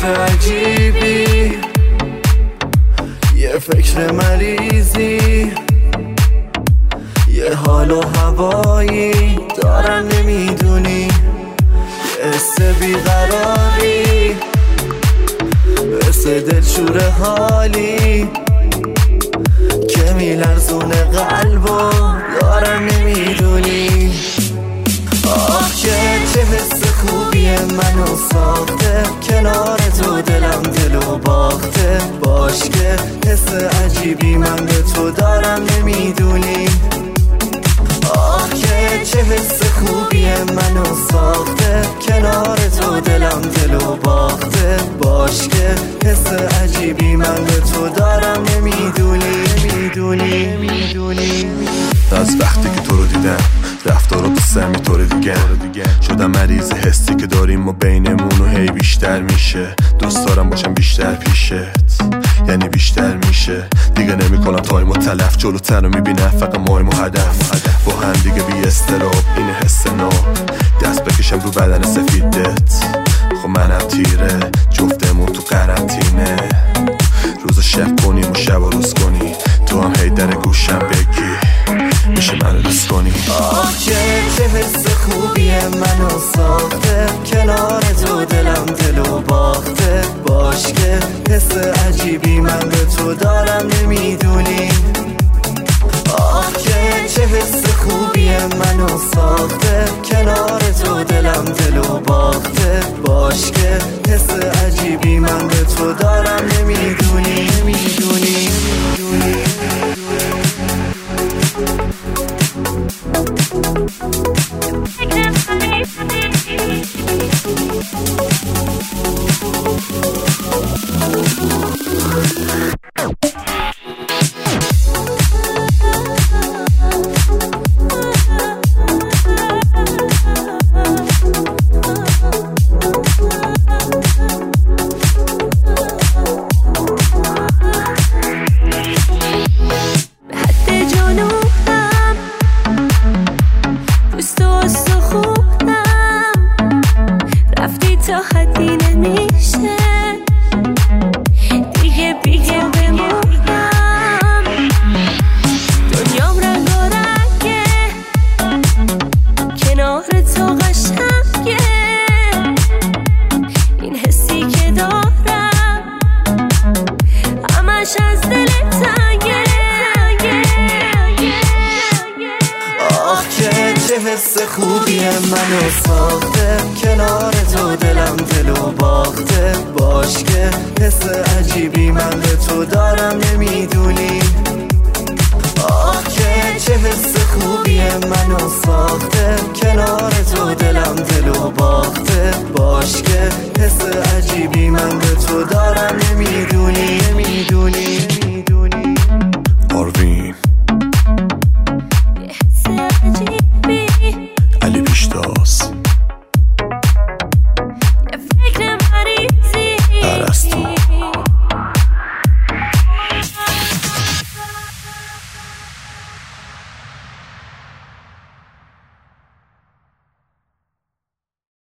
عجیبی، یه فکر مریضی، یه حال و هوایی دارم نمیدونی، یه حس بیقراری، حس دلشور حالی که میلرزونه قلبو دارم نمیدونی. آه چه حس خوبیه منو ساخته، کنار تو دلم دلو باخته، باش که حس عجیبی من به تو دارم نمیدونی. آه چه حس خوبیه منو ساخته، کنار تو دلم دلو باخته، باش که حس عجیبی من به تو دارم نمیدونی. از وقتی که تو رو دیدم رفتارا تو سمی طور دیگه شدم مریض حسی که داریم و بینمون و هی بیشتر میشه. دوست دارم باشم بیشتر پیشت، یعنی بیشتر میشه. دیگه نمیکنم تایم و تلف، جلوتر رو میبینم فقط مایم و هدف. با هم دیگه بی استراب این حس ناب، دست بکشم رو بدن سفیدت. خب منم تیره جفتمون تو قرنطینه، روز شب کنیم و شب روز کنی، تو هم هی در گوشم بگی میشه منو دوست کنی. آه چه حس خوبیه منو ساخته، کنار تو دلم دلو باخته، باش که حس عجیبی من به تو دارم نمیدونی. آه چه حس خوبیه منو ساخته، کنار تو دلم دلو باخته، باش که حس عجیبی من به تو دارم نمیدونی. تا حدی نمیشه دیگه بی تو بمونم، دنیام رنگارنگه کنار تو قشنگه، این حسی که دارم همش از دل تنگه. آه چه حس خوبیه منو ساخته، کنار تو دلم دلو باخته، باش که حس عجیبی من به تو دارم نمیدونی. آه چه حس خوبیه منو ساخته، کنار تو دلم دلو باخته، باش که حس عجیبی من به تو دارم نمیدونی.